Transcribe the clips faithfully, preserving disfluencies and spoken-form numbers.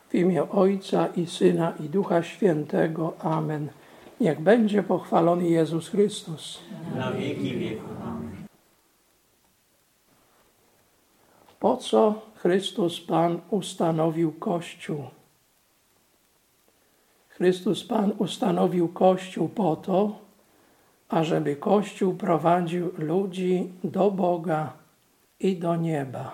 W imię Ojca i Syna i Ducha Świętego. Amen. Niech będzie pochwalony Jezus Chrystus. Na wieki wieków. Amen. Po co Chrystus Pan ustanowił Kościół? Chrystus Pan ustanowił Kościół po to, ażeby Kościół prowadził ludzi do Boga i do nieba.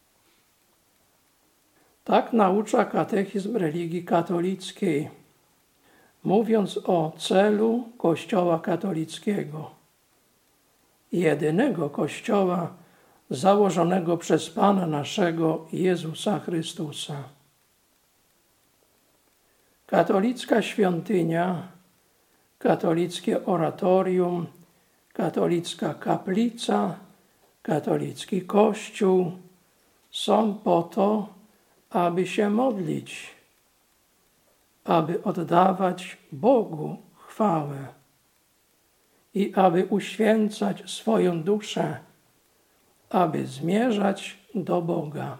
Tak naucza katechizm religii katolickiej, mówiąc o celu Kościoła katolickiego, jedynego Kościoła założonego przez Pana naszego Jezusa Chrystusa. Katolicka świątynia, katolickie oratorium, katolicka kaplica, katolicki kościół są po to, aby się modlić, aby oddawać Bogu chwałę i aby uświęcać swoją duszę, aby zmierzać do Boga.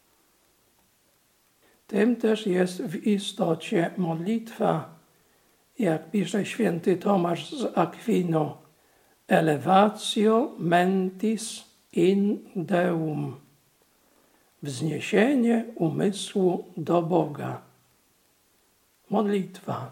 Tym też jest w istocie modlitwa, jak pisze święty Tomasz z Akwinu, elevatio mentis in Deum, wzniesienie umysłu do Boga. Modlitwa.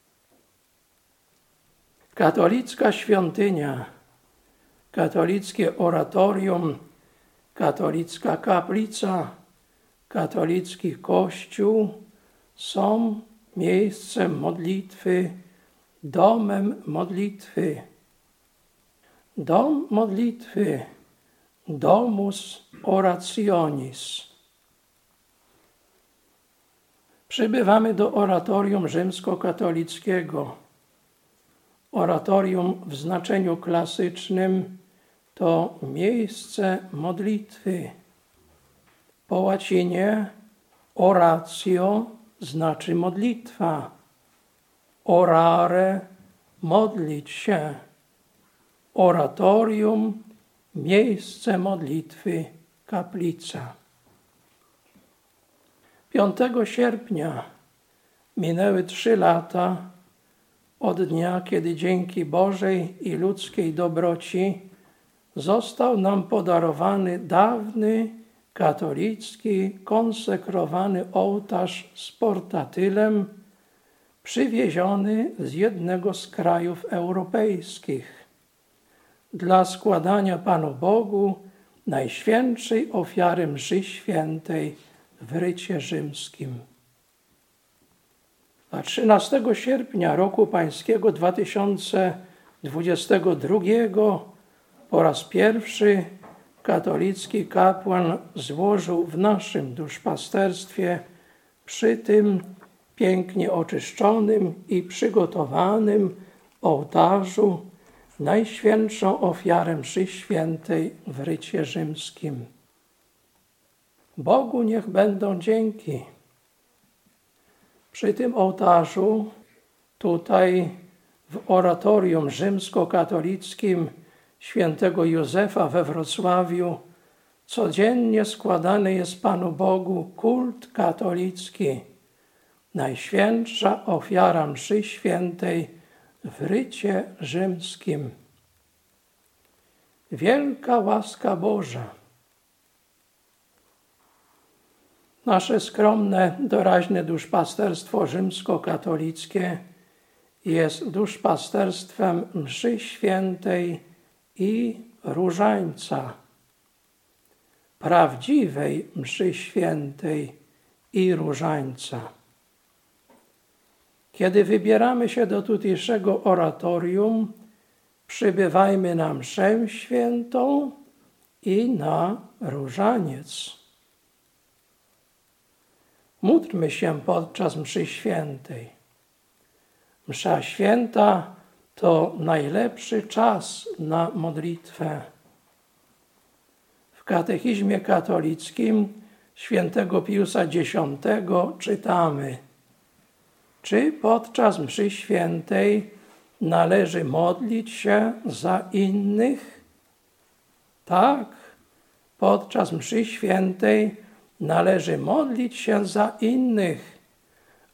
Katolicka świątynia, katolickie oratorium, katolicka kaplica, katolicki kościół są miejscem modlitwy, domem modlitwy. Dom modlitwy, domus orationis. Przybywamy do oratorium rzymskokatolickiego. Oratorium w znaczeniu klasycznym to miejsce modlitwy. Po łacinie oratio znaczy modlitwa. Orare, modlić się. Oratorium, miejsce modlitwy, kaplica. piątego sierpnia minęły trzy lata od dnia, kiedy dzięki Bożej i ludzkiej dobroci został nam podarowany dawny, katolicki, konsekrowany ołtarz z portatylem, przywieziony z jednego z krajów europejskich dla składania Panu Bogu najświętszej ofiary mszy świętej w rycie rzymskim. A trzynastego sierpnia roku pańskiego dwa tysiące dwudziestego drugiego po raz pierwszy katolicki kapłan złożył w naszym duszpasterstwie przy tym pięknie oczyszczonym i przygotowanym ołtarzu najświętszą ofiarę mszy świętej w rycie rzymskim. Bogu niech będą dzięki. Przy tym ołtarzu, tutaj w oratorium rzymskokatolickim świętego Józefa we Wrocławiu, codziennie składany jest Panu Bogu kult katolicki, najświętsza ofiara mszy świętej w rycie rzymskim. Wielka łaska Boża. Nasze skromne, doraźne duszpasterstwo rzymskokatolickie jest duszpasterstwem mszy świętej i różańca, prawdziwej mszy świętej i różańca. Kiedy wybieramy się do tutejszego oratorium, przybywajmy na mszę świętą i na różaniec. Módlmy się podczas mszy świętej. Msza święta to najlepszy czas na modlitwę. W katechizmie katolickim świętego Piusa Dziesiątego czytamy: czy podczas mszy świętej należy modlić się za innych? Tak, podczas mszy świętej należy modlić się za innych,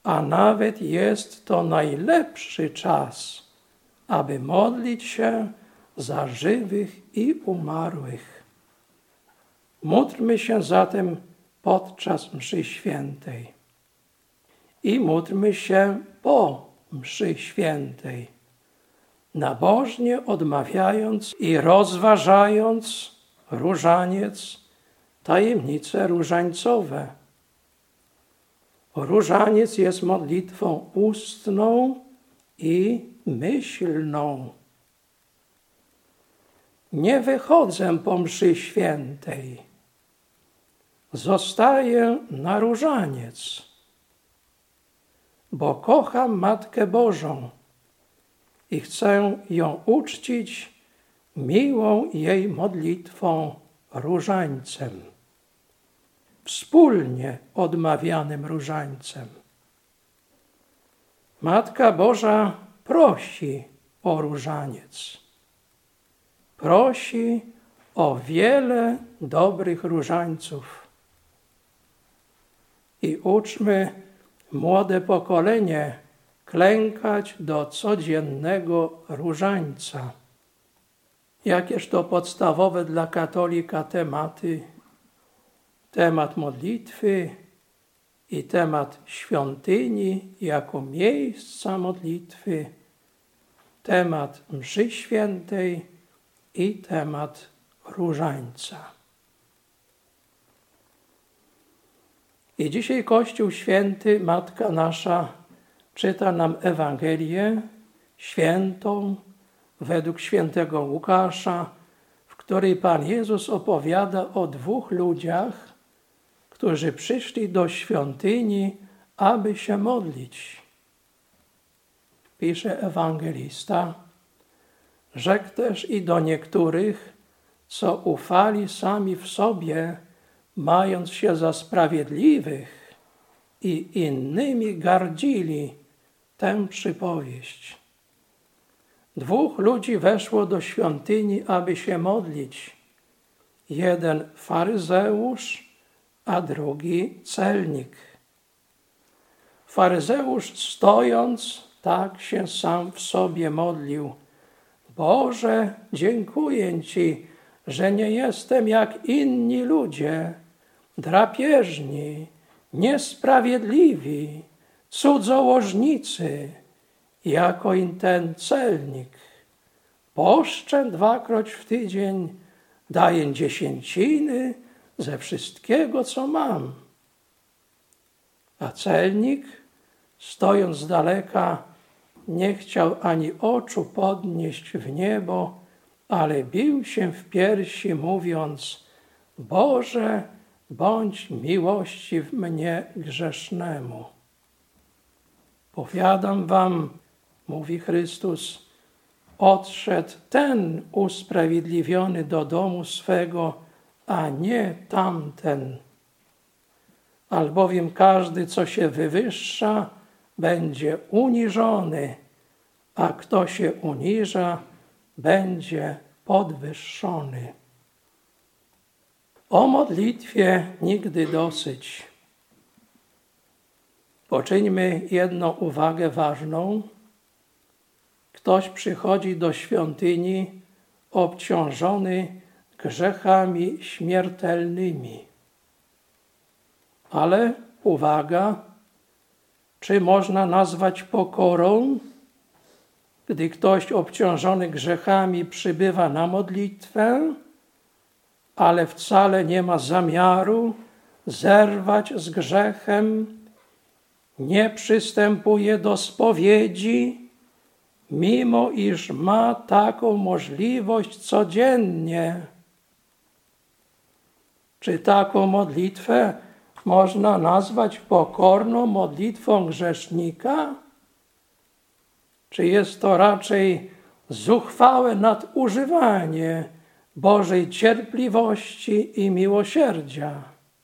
a nawet jest to najlepszy czas, aby modlić się za żywych i umarłych. Módlmy się zatem podczas mszy świętej i módlmy się po mszy świętej, nabożnie odmawiając i rozważając różaniec, tajemnice różańcowe. Różaniec jest modlitwą ustną i myślną. Nie wychodzę po mszy świętej. Zostaję na różaniec, bo kocham Matkę Bożą i chcę ją uczcić miłą jej modlitwą różańcem, wspólnie odmawianym różańcem. Matka Boża prosi o różaniec. Prosi o wiele dobrych różańców. I uczmy młode pokolenie klękać do codziennego różańca. Jakież to podstawowe dla katolika tematy, temat modlitwy i temat świątyni jako miejsca modlitwy, temat mszy świętej i temat różańca. I dzisiaj Kościół Święty, Matka Nasza, czyta nam Ewangelię świętą według świętego Łukasza, w której Pan Jezus opowiada o dwóch ludziach, którzy przyszli do świątyni, aby się modlić. Pisze ewangelista: rzekł też i do niektórych, co ufali sami w sobie, mając się za sprawiedliwych i innymi gardzili, tę przypowieść. Dwóch ludzi weszło do świątyni, aby się modlić. Jeden faryzeusz, a drugi celnik. Faryzeusz stojąc, tak się sam w sobie modlił: Boże, dziękuję Ci, że nie jestem jak inni ludzie, drapieżni, niesprawiedliwi, cudzołożnicy, jako i ten celnik. Poszczę dwakroć w tydzień, daję dziesięciny ze wszystkiego, co mam. A celnik, stojąc z daleka, nie chciał ani oczu podnieść w niebo, ale bił się w piersi, mówiąc: Boże, bądź miłościw mnie grzesznemu. Powiadam wam, mówi Chrystus, odszedł ten usprawiedliwiony do domu swego, a nie tamten. Albowiem każdy, co się wywyższa, będzie uniżony, a kto się uniża, będzie podwyższony. O modlitwie nigdy dosyć. Poczyńmy jedną uwagę ważną. Ktoś przychodzi do świątyni obciążony grzechami śmiertelnymi. Ale uwaga, czy można nazwać pokorą, gdy ktoś obciążony grzechami przybywa na modlitwę, ale wcale nie ma zamiaru zerwać z grzechem, nie przystępuje do spowiedzi, mimo iż ma taką możliwość codziennie? Czy taką modlitwę można nazwać pokorną modlitwą grzesznika? Czy jest to raczej zuchwałe nadużywanie Bożej cierpliwości i miłosierdzia?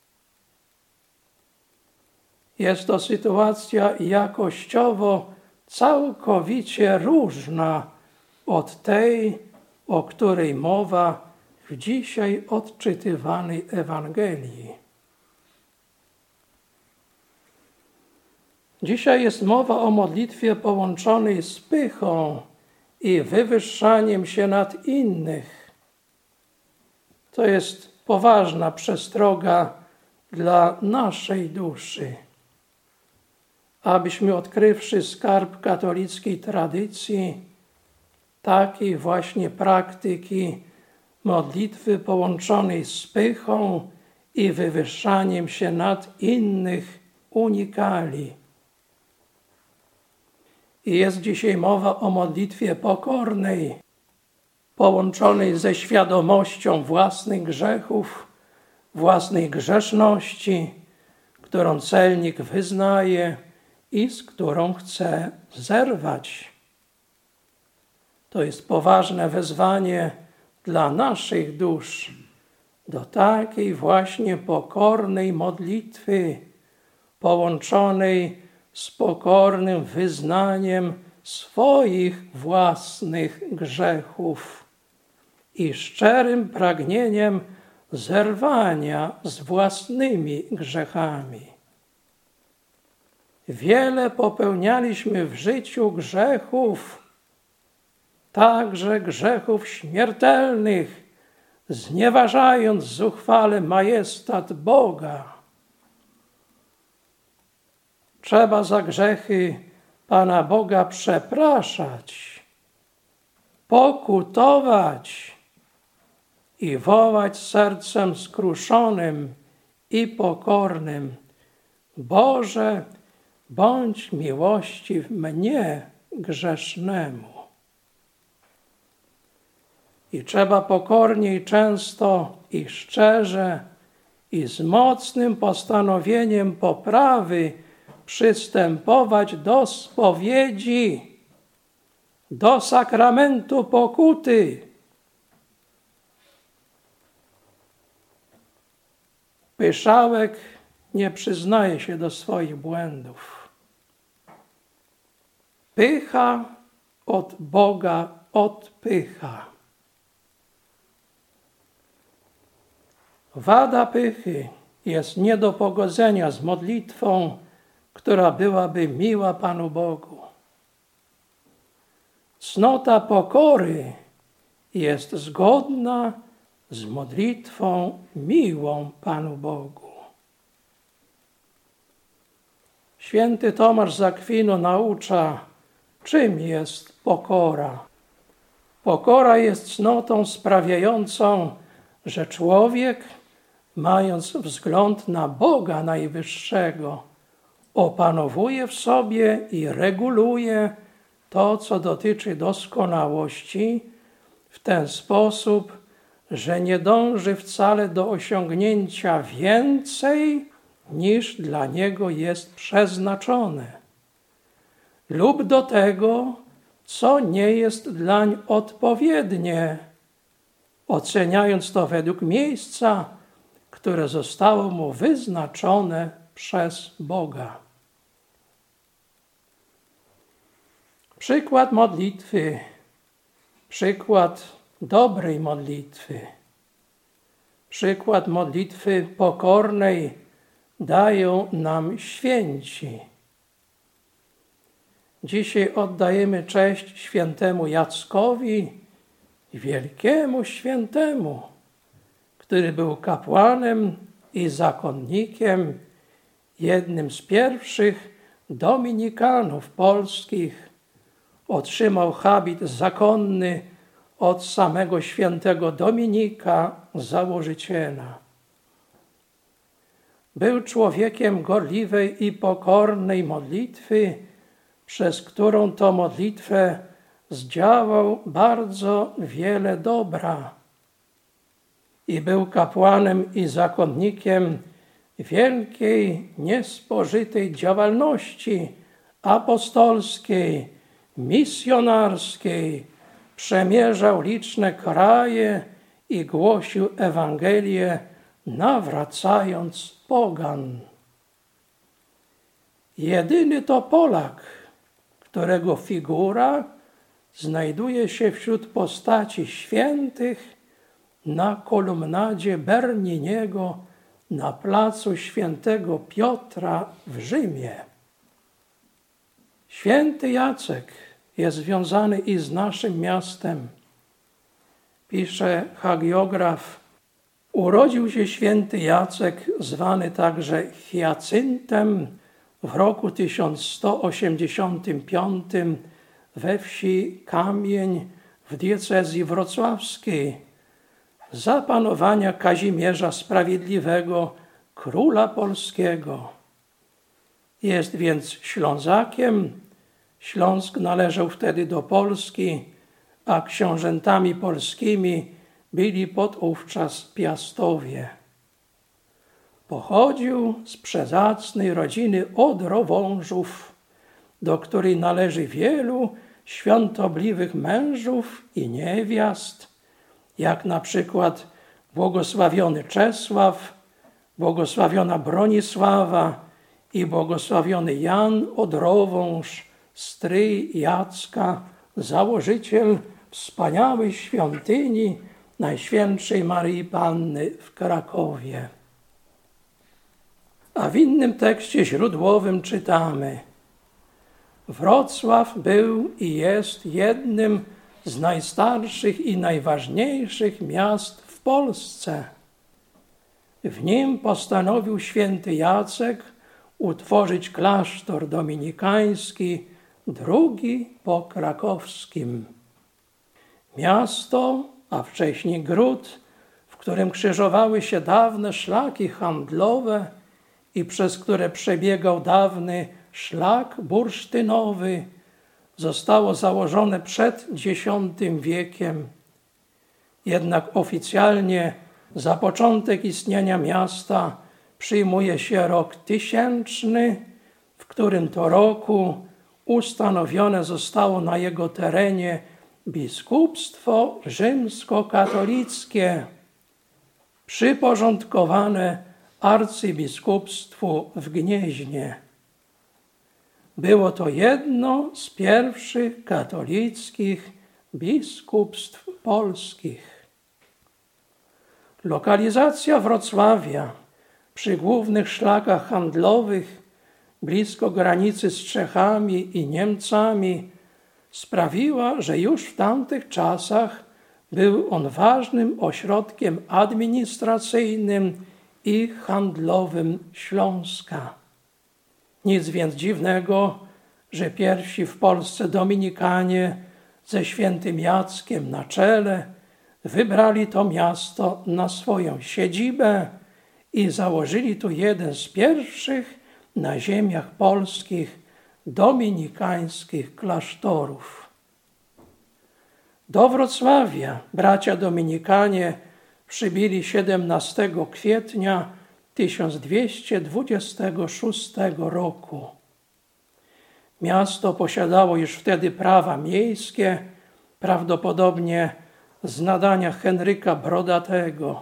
Jest to sytuacja jakościowo całkowicie różna od tej, o której mowa w dzisiaj odczytywanej Ewangelii. Dzisiaj jest mowa o modlitwie połączonej z pychą i wywyższaniem się nad innych. To jest poważna przestroga dla naszej duszy, abyśmy odkrywszy skarb katolickiej tradycji, takiej właśnie praktyki modlitwy połączonej z pychą i wywyższaniem się nad innych unikali. I jest dzisiaj mowa o modlitwie pokornej, połączonej ze świadomością własnych grzechów, własnej grzeszności, którą celnik wyznaje i z którą chce zerwać. To jest poważne wezwanie dla naszych dusz do takiej właśnie pokornej modlitwy, połączonej z pokornym wyznaniem swoich własnych grzechów i szczerym pragnieniem zerwania z własnymi grzechami. Wiele popełnialiśmy w życiu grzechów, także grzechów śmiertelnych, znieważając zuchwale majestat Boga. Trzeba za grzechy Pana Boga przepraszać, pokutować i wołać sercem skruszonym i pokornym: Boże, bądź miłościw mnie, grzesznemu. I trzeba pokornie i często i szczerze i z mocnym postanowieniem poprawy przystępować do spowiedzi, do sakramentu pokuty. Pyszałek nie przyznaje się do swoich błędów. Pycha od Boga odpycha. Wada pychy jest nie do pogodzenia z modlitwą, która byłaby miła Panu Bogu. Cnota pokory jest zgodna z modlitwą miłą Panu Bogu. Święty Tomasz z Akwinu naucza, czym jest pokora. Pokora jest cnotą sprawiającą, że człowiek, mając wzgląd na Boga Najwyższego, opanowuje w sobie i reguluje to, co dotyczy doskonałości, w ten sposób, że nie dąży wcale do osiągnięcia więcej, niż dla niego jest przeznaczone, lub do tego, co nie jest dlań odpowiednie, oceniając to według miejsca, które zostało mu wyznaczone przez Boga. Przykład modlitwy, przykład dobrej modlitwy, przykład modlitwy pokornej dają nam święci. Dzisiaj oddajemy cześć świętemu Jackowi, wielkiemu świętemu, który był kapłanem i zakonnikiem, jednym z pierwszych dominikanów polskich. Otrzymał habit zakonny od samego świętego Dominika, założyciela. Był człowiekiem gorliwej i pokornej modlitwy, przez którą to modlitwę zdziałał bardzo wiele dobra. I był kapłanem i zakonnikiem wielkiej, niespożytej działalności apostolskiej, misjonarskiej, przemierzał liczne kraje i głosił Ewangelię, nawracając pogan. Jedyny to Polak, którego figura znajduje się wśród postaci świętych na kolumnadzie Berniniego na placu Świętego Piotra w Rzymie. Święty Jacek jest związany i z naszym miastem. Pisze hagiograf: urodził się święty Jacek, zwany także Hyacyntem, w roku tysiąc sto osiemdziesiątym piątym we wsi Kamień w diecezji wrocławskiej, za panowania Kazimierza Sprawiedliwego, króla polskiego. Jest więc Ślązakiem. Śląsk należał wtedy do Polski, a książętami polskimi byli podówczas Piastowie. Pochodził z przezacnej rodziny Odrowążów, do której należy wielu świątobliwych mężów i niewiast, jak na przykład błogosławiony Czesław, błogosławiona Bronisława i błogosławiony Jan Odrowąż, stryj Jacka, założyciel wspaniałej świątyni Najświętszej Maryi Panny w Krakowie. A w innym tekście źródłowym czytamy: Wrocław był i jest jednym z najstarszych i najważniejszych miast w Polsce. W nim postanowił święty Jacek utworzyć klasztor dominikański, drugi po krakowskim. Miasto, a wcześniej gród, w którym krzyżowały się dawne szlaki handlowe i przez które przebiegał dawny szlak bursztynowy, zostało założone przed dziesiątym wiekiem. Jednak oficjalnie za początek istnienia miasta przyjmuje się rok tysięczny, w którym to roku ustanowione zostało na jego terenie biskupstwo rzymskokatolickie, przyporządkowane arcybiskupstwu w Gnieźnie. Było to jedno z pierwszych katolickich biskupstw polskich. Lokalizacja Wrocławia przy głównych szlakach handlowych, blisko granicy z Czechami i Niemcami, sprawiła, że już w tamtych czasach był on ważnym ośrodkiem administracyjnym i handlowym Śląska. Nic więc dziwnego, że pierwsi w Polsce dominikanie ze świętym Jackiem na czele wybrali to miasto na swoją siedzibę i założyli tu jeden z pierwszych na ziemiach polskich dominikańskich klasztorów. Do Wrocławia bracia dominikanie przybili siedemnastego kwietnia tysiąc dwieście dwudziestego szóstego roku. Miasto posiadało już wtedy prawa miejskie, prawdopodobnie z nadania Henryka Brodatego.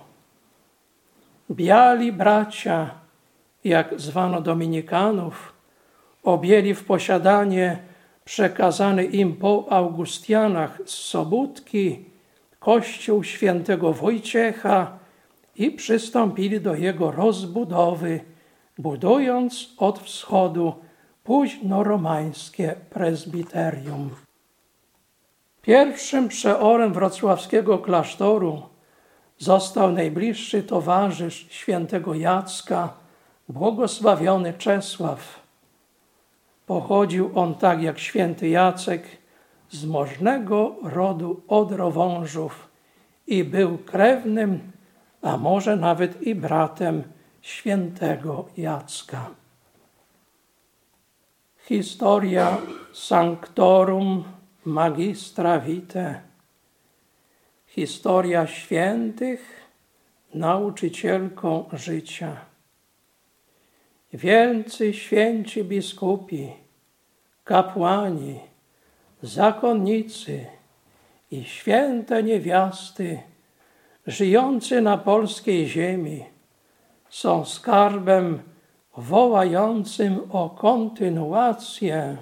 Biali bracia, jak zwano dominikanów, objęli w posiadanie przekazany im po Augustianach z Sobótki kościół świętego Wojciecha i przystąpili do jego rozbudowy, budując od wschodu późnoromańskie prezbiterium. Pierwszym przeorem wrocławskiego klasztoru został najbliższy towarzysz świętego Jacka, błogosławiony Czesław. Pochodził on, tak jak święty Jacek, z możnego rodu Odrowążów i był krewnym, a może nawet i bratem świętego Jacka. Historia Sanctorum Magistra Vitae. Historia świętych, nauczycielką życia. Wielcy święci biskupi, kapłani, zakonnicy i święte niewiasty żyjący na polskiej ziemi są skarbem wołającym o kontynuację.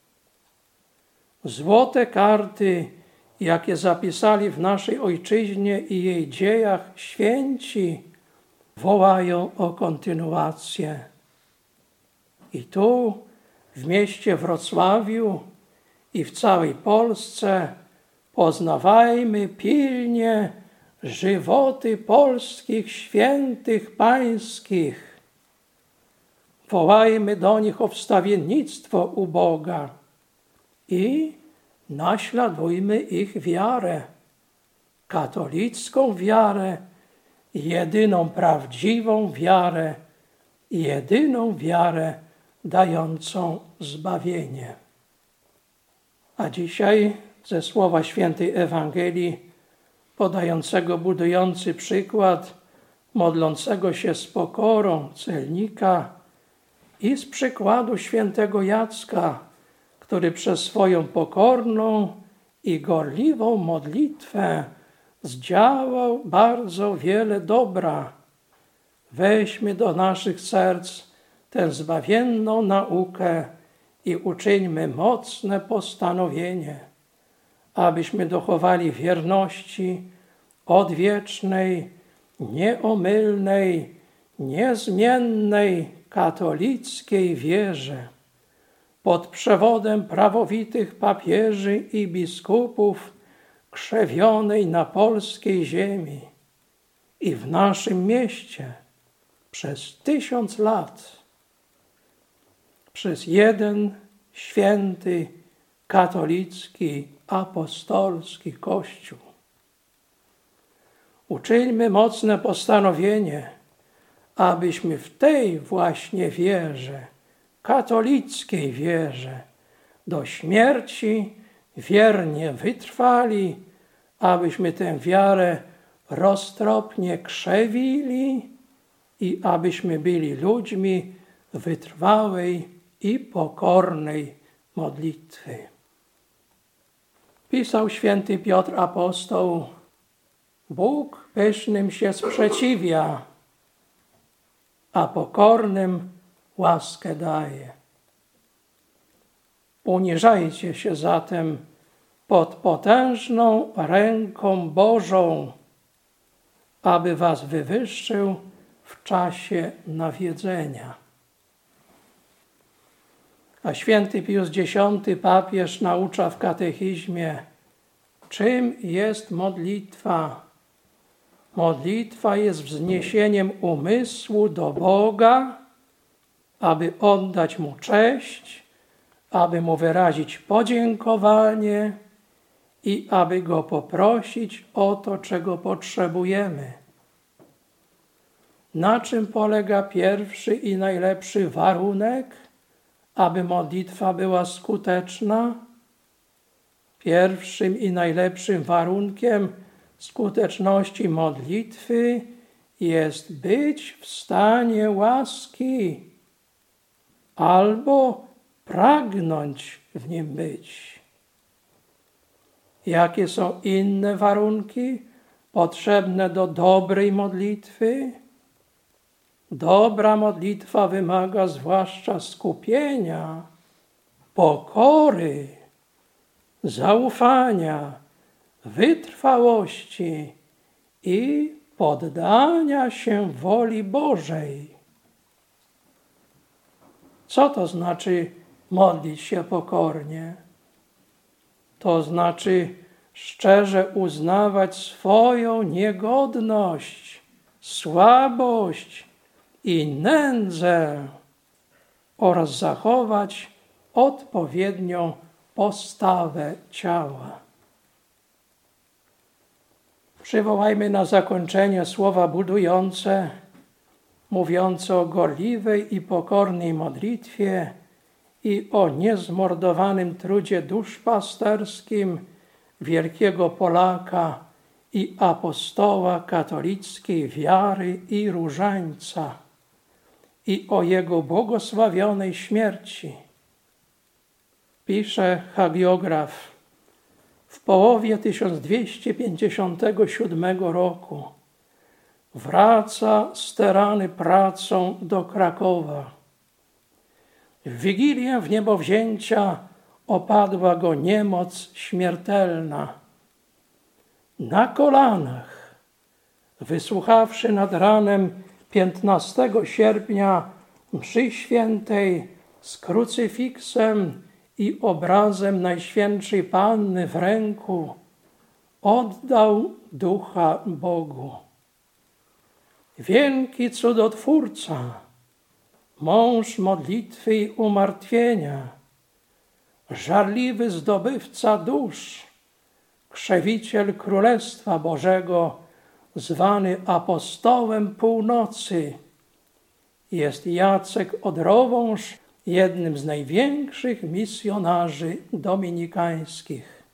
Złote karty, jakie zapisali w naszej ojczyźnie i jej dziejach święci, wołają o kontynuację. I tu w mieście Wrocławiu i w całej Polsce poznawajmy pilnie żywoty polskich świętych pańskich. Wołajmy do nich o wstawiennictwo u Boga i naśladujmy ich wiarę, katolicką wiarę, jedyną prawdziwą wiarę, jedyną wiarę dającą zbawienie. A dzisiaj ze słowa świętej Ewangelii, podającego budujący przykład, modlącego się z pokorą celnika i z przykładu świętego Jacka, który przez swoją pokorną i gorliwą modlitwę zdziałał bardzo wiele dobra. Weźmy do naszych serc tę zbawienną naukę i uczyńmy mocne postanowienie, abyśmy dochowali wierności odwiecznej, nieomylnej, niezmiennej, katolickiej wierze pod przewodem prawowitych papieży i biskupów krzewionej na polskiej ziemi i w naszym mieście przez tysiąc lat, przez jeden święty, katolicki, apostolski Kościół. Uczyńmy mocne postanowienie, abyśmy w tej właśnie wierze, katolickiej wierze, do śmierci wiernie wytrwali, abyśmy tę wiarę roztropnie krzewili i abyśmy byli ludźmi wytrwałej i pokornej modlitwy. Pisał święty Piotr Apostoł: Bóg pysznym się sprzeciwia, a pokornym łaskę daje. Uniżajcie się zatem pod potężną ręką Bożą, aby was wywyższył w czasie nawiedzenia. A święty Pius Dziesiąty, papież, naucza w katechizmie, czym jest modlitwa. Modlitwa jest wzniesieniem umysłu do Boga, aby oddać Mu cześć, aby Mu wyrazić podziękowanie i aby Go poprosić o to, czego potrzebujemy. Na czym polega pierwszy i najlepszy warunek, aby modlitwa była skuteczna? Pierwszym i najlepszym warunkiem skuteczności modlitwy jest być w stanie łaski albo pragnąć w nim być. Jakie są inne warunki potrzebne do dobrej modlitwy? Dobra modlitwa wymaga zwłaszcza skupienia, pokory, zaufania, wytrwałości i poddania się woli Bożej. Co to znaczy modlić się pokornie? To znaczy szczerze uznawać swoją niegodność, słabość i nędzę oraz zachować odpowiednią postawę ciała. Przywołajmy na zakończenie słowa budujące, mówiące o gorliwej i pokornej modlitwie i o niezmordowanym trudzie duszpasterskim wielkiego Polaka i apostoła katolickiej wiary i różańca i o jego błogosławionej śmierci. Pisze hagiograf: w połowie tysiąc dwieście pięćdziesiątego siódmego roku wraca sterany pracą do Krakowa. W Wigilię w niebowzięcia opadła go niemoc śmiertelna. Na kolanach, wysłuchawszy nad ranem piętnastego sierpnia mszy świętej, z krucyfiksem i obrazem Najświętszej Panny w ręku oddał ducha Bogu. Wielki cudotwórca, mąż modlitwy i umartwienia, żarliwy zdobywca dusz, krzewiciel Królestwa Bożego, zwany apostołem północy, jest Jacek Odrowąż, jednym z największych misjonarzy dominikańskich.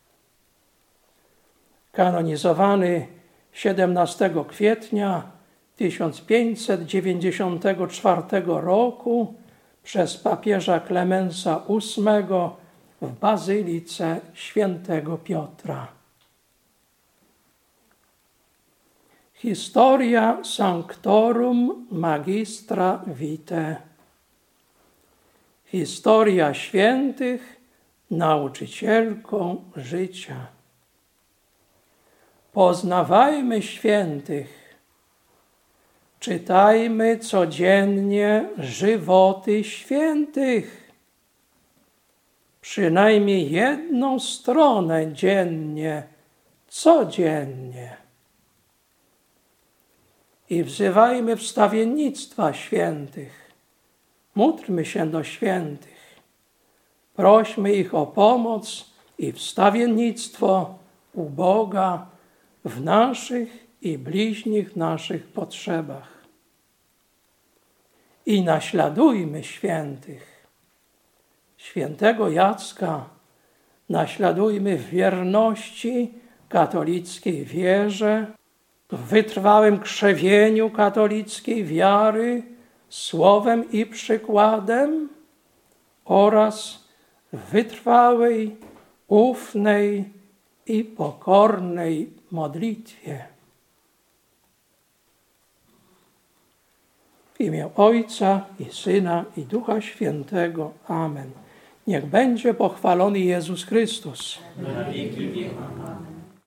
Kanonizowany siedemnastego kwietnia tysiąc pięćset dziewięćdziesiątego czwartego roku przez papieża Klemensa ósmego w Bazylice Świętego Piotra. Historia Sanctorum Magistra Vitae. Historia świętych, nauczycielką życia. Poznawajmy świętych. Czytajmy codziennie żywoty świętych. Przynajmniej jedną stronę dziennie, codziennie. I wzywajmy wstawiennictwa świętych. Módlmy się do świętych. Prośmy ich o pomoc i wstawiennictwo u Boga w naszych i bliźnich naszych potrzebach. I naśladujmy świętych. Świętego Jacka naśladujmy w wierności katolickiej wierze, w wytrwałym krzewieniu katolickiej wiary, słowem i przykładem oraz w wytrwałej, ufnej i pokornej modlitwie. W imię Ojca i Syna i Ducha Świętego. Amen. Niech będzie pochwalony Jezus Chrystus. Na wieki wieków. Amen.